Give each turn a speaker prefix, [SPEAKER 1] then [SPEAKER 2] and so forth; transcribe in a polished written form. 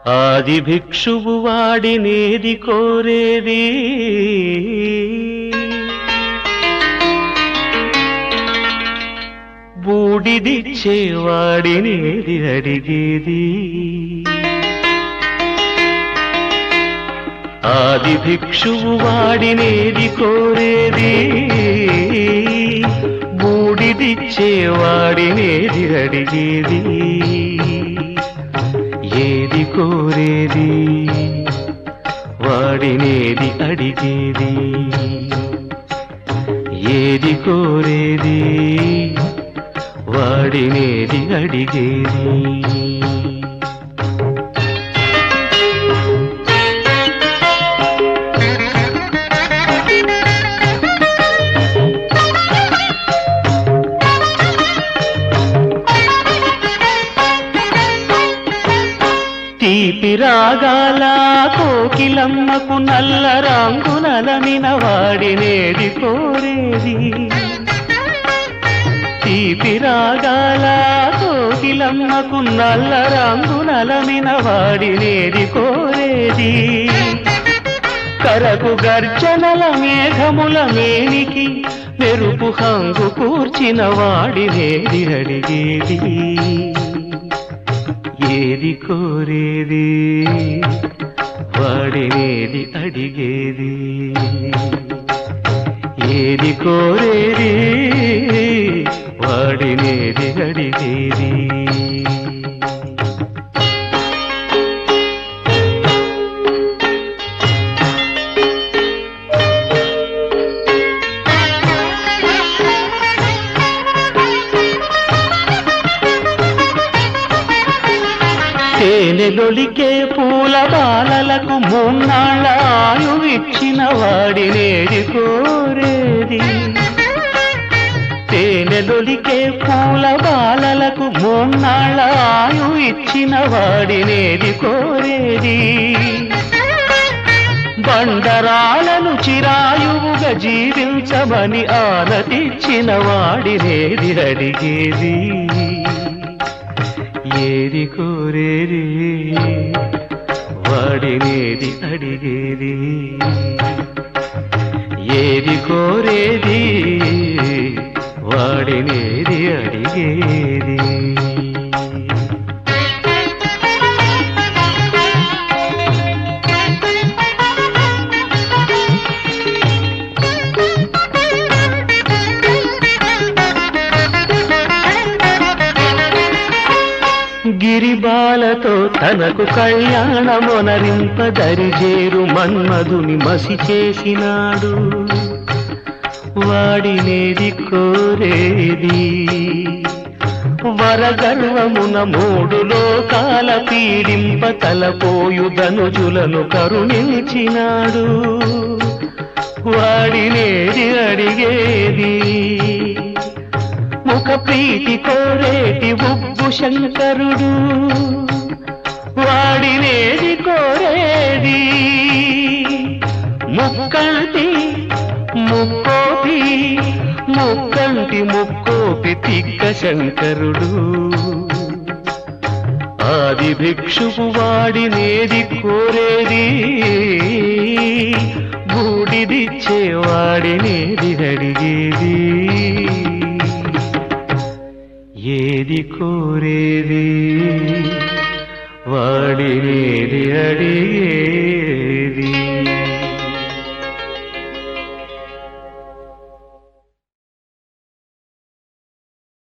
[SPEAKER 1] ఆది భిక్షువు వాడినేది కోరేది, బూడిదిచ్చేవాడినేది అడిగేది. ఆది భిక్షువు వాడినేది కోరేది, బూడిదిచ్చేవాడినేది అడిగేది. ఏది కోరేది వాడినేది అడిగేది, ఏది కోరేది వాడినేది అడిగేది. తీపి రాగాల కోకిలమ్మకు నల్ల రంగునలమిన వాడినేది కోరేది, తీపి రాగాల కోకిలమ్మకు నల్ల రంగునలమిన వాడినేది కోరేది. కరకు గర్జనల మేఘముల మేనికి మెరుపు హంగు కూర్చిన వాడినేది అడిగేది. ఏది కోరేది వాడినేది అడిగేది, ఏది కోరేది వాడినేది అడిగేది. తేనెలొలికే పూల బాలలకు మూన్నాళ్ళ ఆయువిచ్చిన వాడినేది కోరేది, తేనెలొలికే పూల బాలలకు మూన్నాళ్ళ ఆయువిచ్చిన వాడినేది కోరేది. బండరాలను చిరాయువుగా జీవించమని ఆనతిచ్చిన వాడినేది అడిగేది. ఏది కోరేది వాడినేది అడిగేది, ఏది కోరేది వాడినేది అడిగేది. గిరిబాలతో తనకు కళ్యాణమొనరింపదరిజేరు మన్మధుని మసి చేసినాడు, వాడినేది కోరేది. వరగర్వమున మూడు లోకాల పీడింప తలపోయు ధనుజులను కరుణించినాడు, వాడినేది అడిగేది. ముఖ ప్రీతి కోరేటి ఉగ్గు శంకరుడు, వాడినేది కోరేది. ముక్కంటి ముక్కోపి ముక్కంటి ముక్కోపి తిక్క శంకరుడు, ఆది భిక్షువు వాడినేది కోరేది, బూడిదిచ్చేవాడినేది అడిగేది. ఏది కోరేది వాడినేది అడిగేది.